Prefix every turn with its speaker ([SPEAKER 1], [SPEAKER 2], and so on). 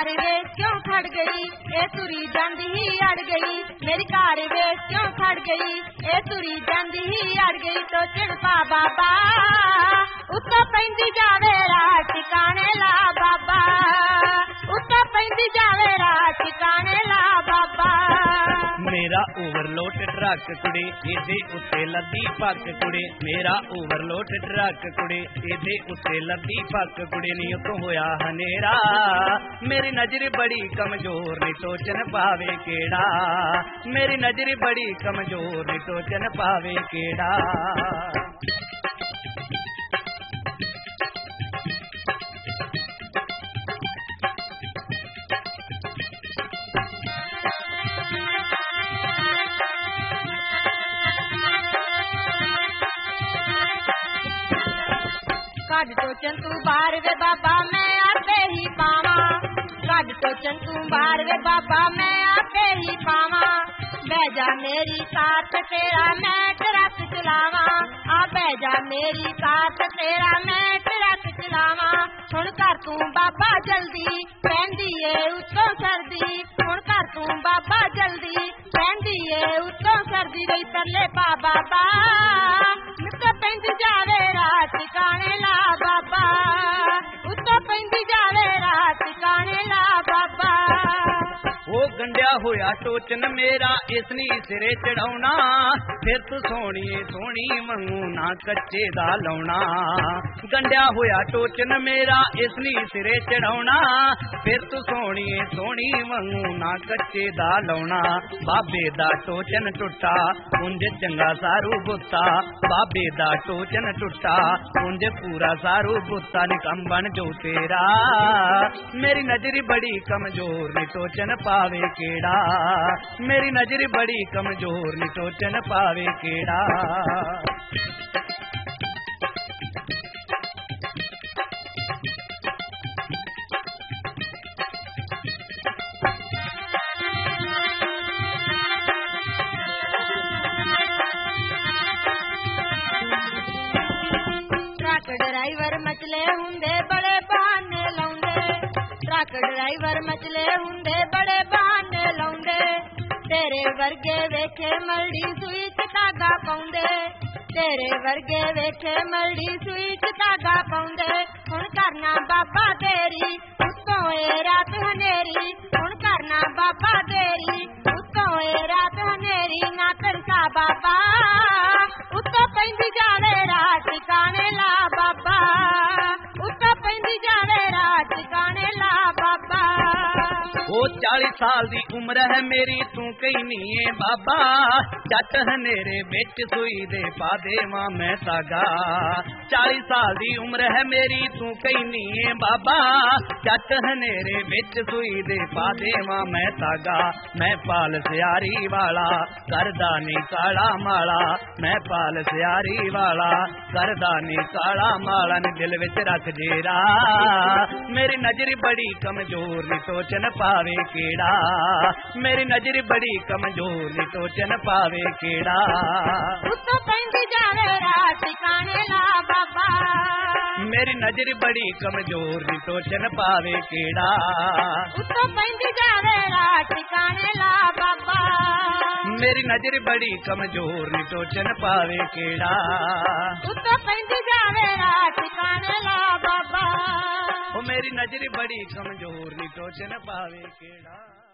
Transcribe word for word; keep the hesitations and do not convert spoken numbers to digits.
[SPEAKER 1] Car vetch क्यों खड़ गई, ए तुरी जांदी ही अड़ गई। मेरी कार वेच क्यों खड़ गई, ए तुरी जांदी ही अड़ गई। तो चिड़पा बाबा उत्तो पैंदी जावे रात ठिकाने ला बाबा, उत्तो पैंदी जावे रात ठिकाने ला बाबा।
[SPEAKER 2] मेरा ओवरलोड ट्रक कुड़े एदे उत्ते लद्दी पक कुड़े, मेरा ओवरलोड ट्रक कुड़े एदे उत्ते लद्दी पक कुड़े। नी तो होया हनेरा मेरी नजर बड़ी कमजोर नी टोचन पावे केड़ा, मेरी नजर बड़ी कमजोर नी टोचन पावे केड़ा।
[SPEAKER 1] काट टोचन तू बाहर वे बाबा मैं आपे ही पावा, काट टोचन तू बाहर वे बाबा मैं आपे ही पावा। बैजा मेरी साथ तेरा मैं ट्रक चलावा, आ बैजा मेरी साथ तेरा मैं ट्रक चलावा। हुण कर तू बाबा जल्दी पैंदी ए उत्तों सर्दी, हुण कर तू बाबा जल्दी पैंदी ए उत्तों सर्दी। गई तरले पा बाबा उत्तों पैंदी जावे रात ठिकाने ला बाबा, उत्तों पैंदी जावे रात ठिकाने ला बाबा।
[SPEAKER 2] वो गंढिया होया टोचन मेरा इसनी सिरे चढ़ाउना, फिर तू सोहणीए सोहणी मंगू ना कच्चे दा लाउना। गंढिया होया टोचन मेरा इसनी सिरे चढ़ाउना, फिर तू सोहणीए सोहणी मंगू ना कच्चे दा लाउना। बाबे दा टोचन टुटा उंज चंगा सारू बुत्ता, बाबे दा टोचन टुटा उंज पूरा सारू बुत्ता। निकम बन जो तेरा मेरी नजर बड़ी कमजोर नी टोचन पावे केड़ा, मेरी नजर बड़ी कमजोर नी टोचन पावे केड़ा।
[SPEAKER 1] ट्रक ड्राइवर मचले हुंदे बड़े बहाने लाउंदे, ट्रक ड्राइवर मचले हुंदे बड़े बहाने लाउंदे। तेरे वर्गे वेखे मलड़ी सुई च धागा पाउंदे, तेरे वर्गे वेखे मलड़ी सुई च धागा पाउंदे। हुण करना बाबा तेरी उत्तों ए रात हनेरी, हुण करना बाबा तेरी उत्तों ए रात हनेरी। ना तरसा बाबा उत्तों पैंदी जावे रात ठिकाने ला बाबा, उत्तों पैंदी जावे रात ठिकाने ला बाबा।
[SPEAKER 2] वो चाली साल दी उम्र है मेरी तू कहीं नहीं है बाबा, जट हनेरे बिच सुई दे पा देवा मैं धागा। चाली साल दी उम्र है मेरी तू कहीं नहीं है बाबा, जट हनेरे बिच सुई दे पा देवा मैं धागा। मैं पाल सियारी वाला करदा नी काला माला, मैं पाल सियारी वाला करदा नी काला माला। नी दिल विच रख जेरा मेरी नजर बड़ी कमजोर नी टोचन पावे केड़ा, मेरी नजर बड़ी कमजोर नी टोचन पावे केड़ा।
[SPEAKER 1] उत्तों पैंदी जावे रात ठिकाने ला बाबा,
[SPEAKER 2] मेरी नजर बड़ी कमजोर नी टोचन पावे केड़ा।
[SPEAKER 1] उत्तों पैंदी जावे रात ठिकाने ला बाबा,
[SPEAKER 2] मेरी नजर बड़ी कमजोर नी टोचन पावे केड़ा।
[SPEAKER 1] उत्तों पैंदी जावे रात ठिकाने ला बाबा,
[SPEAKER 2] ओ मेरी नजर बड़ी कमजोर नी टोचन पावे केड़ा।